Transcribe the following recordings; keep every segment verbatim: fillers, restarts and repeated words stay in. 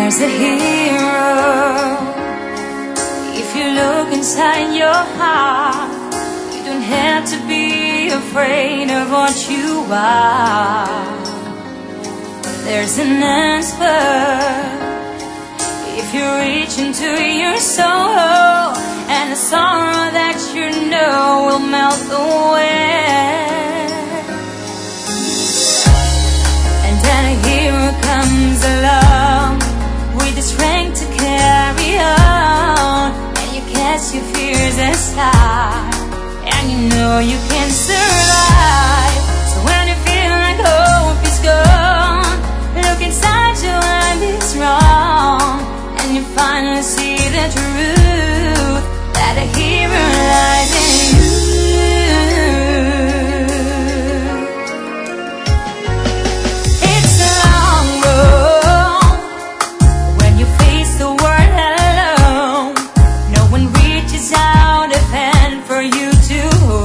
There's a hero. If you look inside your heart, you don't have to be afraid of what you are. There's an answer if you reach into your soul, and the sorrow that you know will melt away. And then a hero comes along with the strength to carry on, and you cast your fears aside, and you know you can survive. So when you feel like hope is gone, look inside you and it's wrong, and you finally see the truth, that a hero lies in you. It's a long road when you face the world alone. No one reaches out a hand for you to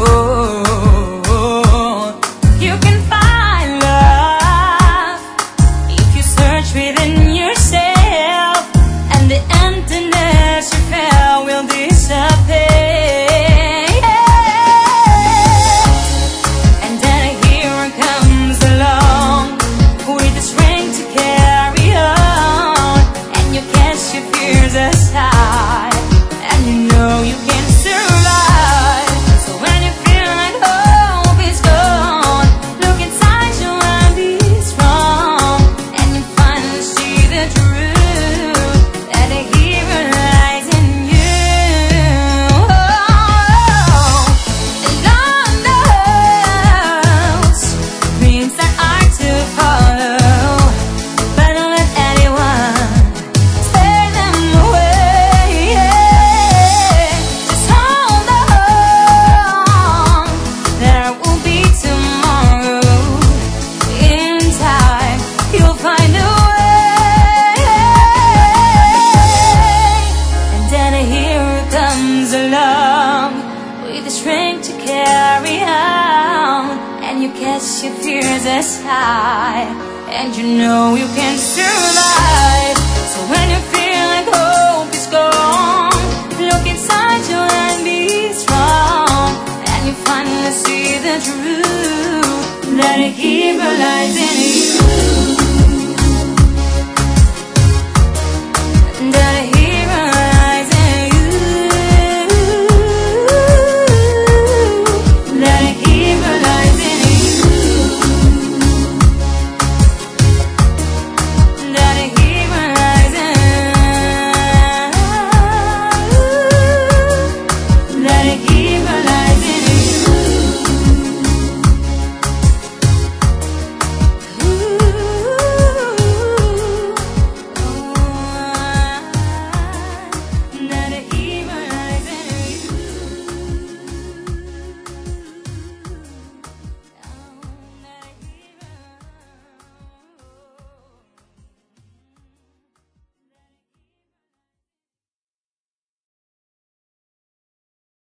hold. You can find love if you search within yourself, and the emptiness you felt will disappear. And then a hero comes along with the strength to carry on, and you cast your fears aside, and you know you can survive. So when you feel like hope is gone, look inside you and be strong, and you finally see the truth, that a hero lies in you. The Lord knows dreams that are to follow, but don't let anyone tear them away. Just hold on, there will be tomorrow. In time, you'll find a way. And then a hero comes along with the strength to carry on, and you cast your fears aside, and you know you can survive. So when you feel like hope is gone, look inside you and be strong, and you finally see the truth, that a hero lies in you.